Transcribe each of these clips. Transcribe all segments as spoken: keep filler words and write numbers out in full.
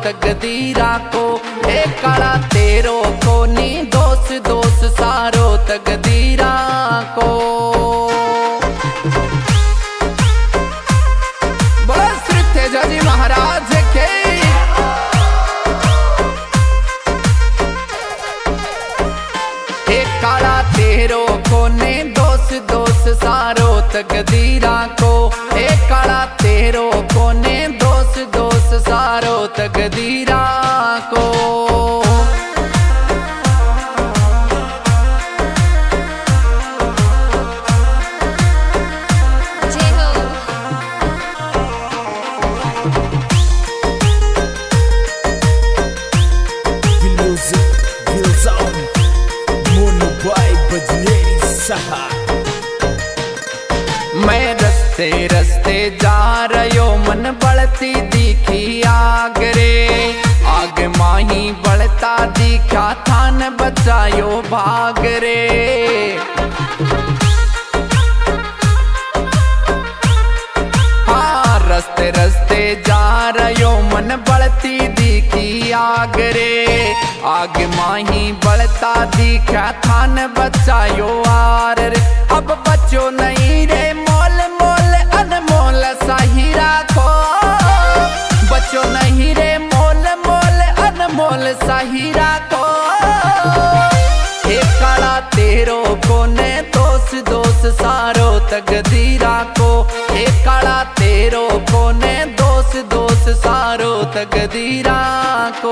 तकदीरा को, एक काला तेरो को नी दोस्त दोस्त सारो तकदीरा को। बोलो श्री तेजाजी महाराज के। एक काला तेरो को ने दोस्त दोस्त सारो तकदीरा को, एक काला तेरो को ने दोस्त दोस्त सारो तकदीरा को। मैं रस्ते रस्ते जा रयो मन बढ़ती दिखी आग रे, आग माही बढ़ता दिखा थान बचायो भाग रे। हाँ रस्ते रस्ते जा रयो मन बढ़ती दिखी आग रे, आग माही बढ़ता दिखा थान बचायो आर रे। अब बचो नहीं रे मोल मोल अनमोल सही राखो, बचो नहीं रे मोल मोल अनमोल सही राखो। एक काला तेरो को ने दोस्त दोस्त सारो तकदीरा को, एक काला तेरो को ने दोस्त दोस्त सारो तकदीरा को।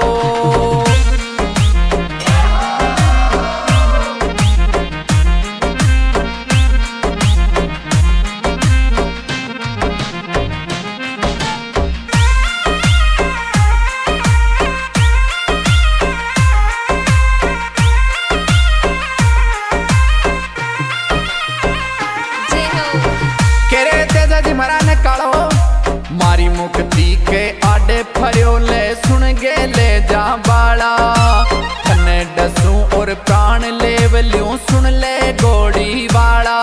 मराने कालो मारी मुक्ति के आडे फरियो ले सुन गे ले जा बाला, थने डसू और प्राण ले वल्यूं सुन ले गोड़ी वाला।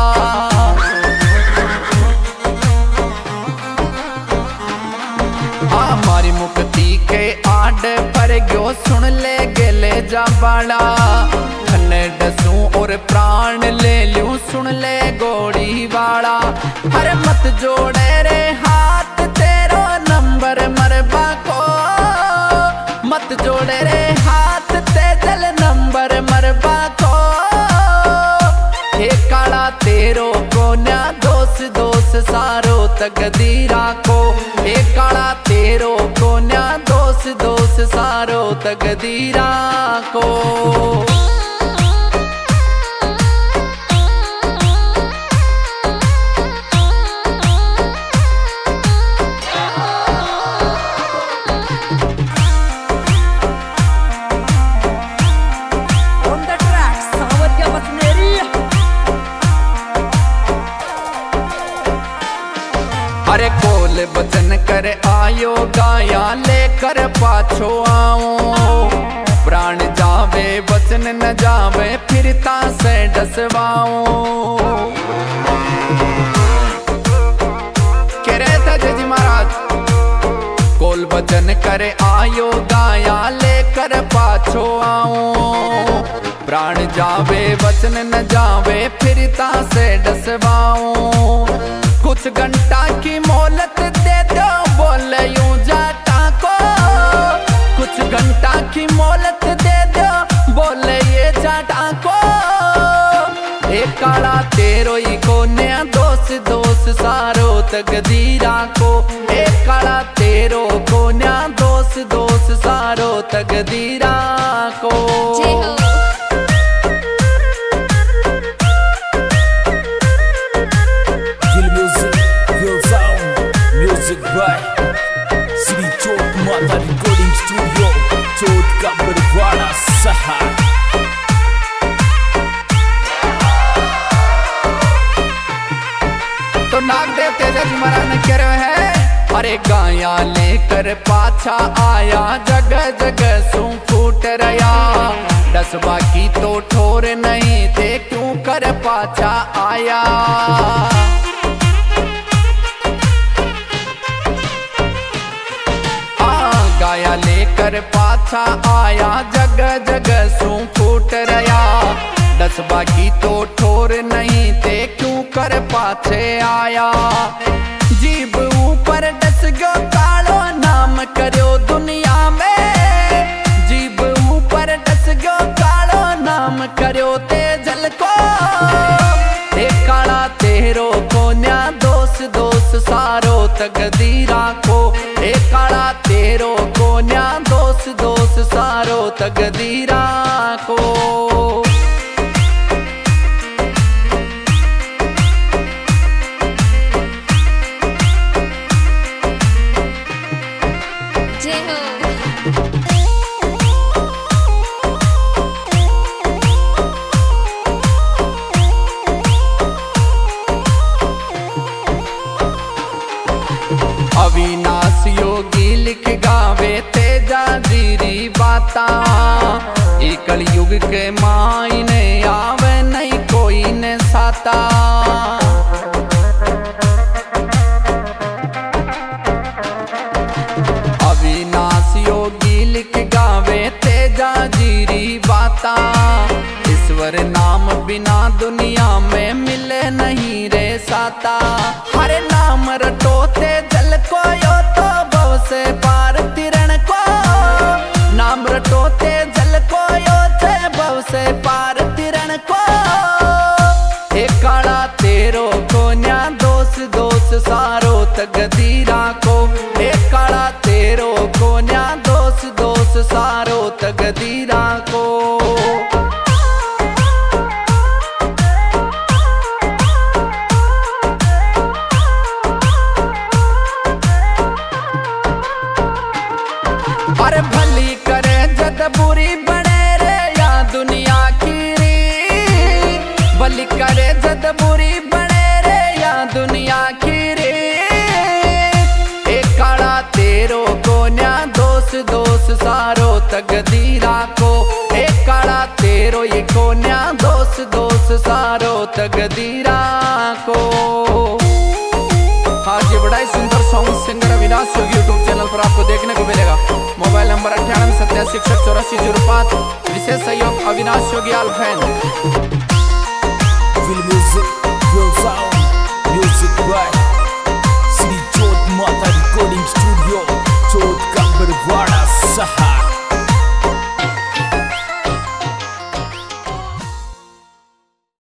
हाँ मारी मुक्ति के आडे फर गयो सुन ले गे ले जा बाला, थने डसू और प्राण ले लूं सुन ले गोड़ी वाला। अरे मत जोड़े रे हाथ तेरो नंबर मरबा को, मत जोड़े रे हाथ ते जल नंबर मरबा को। एक काला तेरो को ना दोस्त दोस्त सारो तकदीरा को, एक काला तेरो को ना दोस्त दोस्त सारो तकदीरा को। अरे कोल बचन कर आयो गाया लेकर पाछो आओ, प्राण जावे बचन न जावे फिरता से डसवाओ। कह रहे थे जी महाराज कोल बचन कर आयो गाया लेकर पाछो आओ, प्राण जावे बचन न जावे फिरता से डसवाओ। कुछ घंटा की मोहलत दे दो बोले यूं जाटा को, कुछ घंटा की मोहलत दे दो बोले ये जाटा को। एक काला तेरो ही को नया दोस्त दोस्त सारो तकदीरा को, एक काला तेरो को नया दोस्त दोस्त सारो तकदीरा को। श्री चौक माता रिकॉर्डिंग स्टूडियो चौथ का बरवाड़ा सहा। तो नागदेव तेजाजी महाराज ने कह रहे हैं, अरे गाया लेकर पाछा आया जगह जगह सू फूट रहा, दसवा की तो ठोर नहीं थे क्यों कर पाछा आया। गाया ले पाछा आया, जगह जगह सू फूट रया। दस बाकी तो ठोर नहीं थे, क्यों कर पाछे आया। जीभ ऊपर डस गयो कालो, नाम करो दुनिया में। जीभ ऊपर डस गयो कालो, नाम करो तेजल को। ए काला तेरो कोन्या दोष दोष सारो तकदीरा को। ए काला तेरो कोन्या दोष दोष सारो तकदीरा को। अविनाश योगी लिख गावे तेजा जीरी बाता। ये कलयुग के मायने आवे नहीं कोई ने साता। अविनाश योगी लिख गावे तेजा जीरी बाता। ईश्वर नाम बिना दुनिया में मिले नहीं रे साता। हरे नाम रटोते जल को, यो तो भव से पार तिरण को। नाम रटोते जल को, यो थे भव से पार तिरण को। ए काला तेरो कोन्या दोष दोष सारो तकदीरा को। ए काला तेरो कोन्या दोष दोष सारो तकदीरा को। अरे भली करे जद बुरी बने रे या दुनिया की री। भली करे जद बुरी बने रे या दुनिया की री। ए काला तेरो कोन्या दोष दोष सारो तकदीरा को। ए काला तेरो ये कोन्या दोष दोष सारो तकदीरा को। आज ये बड़ा ही सुंदर song singer Avinash Yogi YouTube channel पर आपको देखने को मिलेगा। मोबाइल नंबर अट्ठानवे सत्तासी इकसठ चौरासी जीरो पाँच। विशेष सहयोग अविनाश योगी आल फैन।